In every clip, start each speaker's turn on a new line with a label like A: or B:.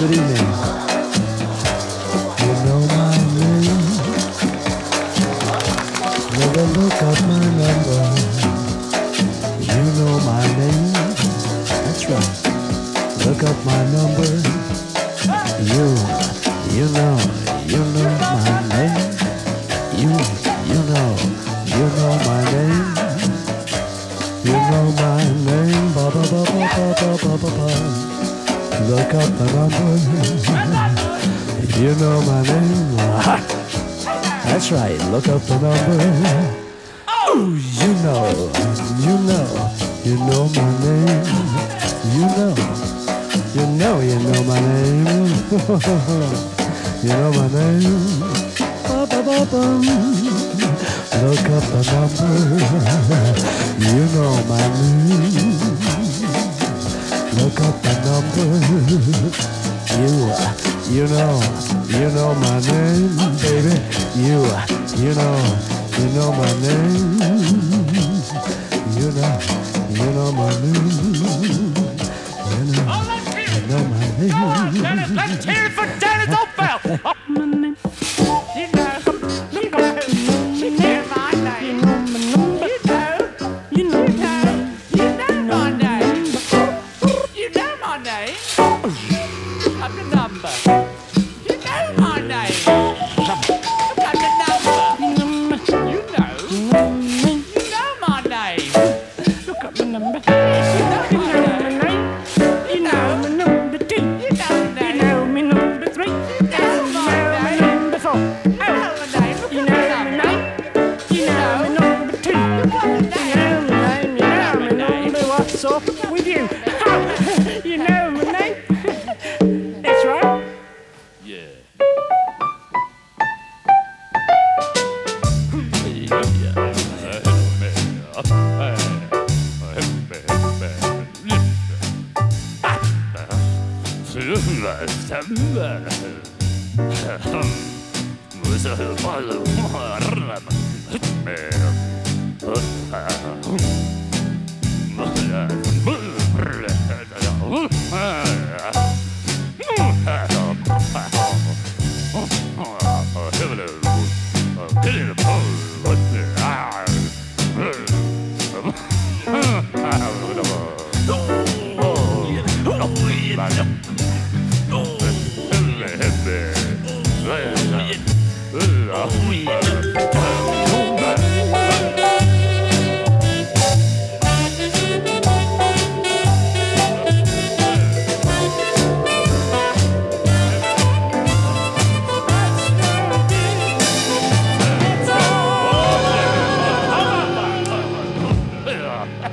A: Good evening. You know my name. Never look up my number. You know my name. That's right. Look up my number. You know my name. You know my name. You know my name. Ba ba ba ba ba ba ba ba ba. Look up the number. You know my name. That's right. Look up the number. Oh, you know my name. You know my name. You know my name. Ba ba ba ba. Look up the number. You know my name. Look up the number. You know my name, baby. You know my name. You know my name. You know my name.
B: Let's hear it for Dennis Opel.
C: With you. You know my name. That's right.
B: Yeah.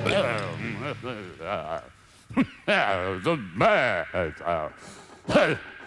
B: The man.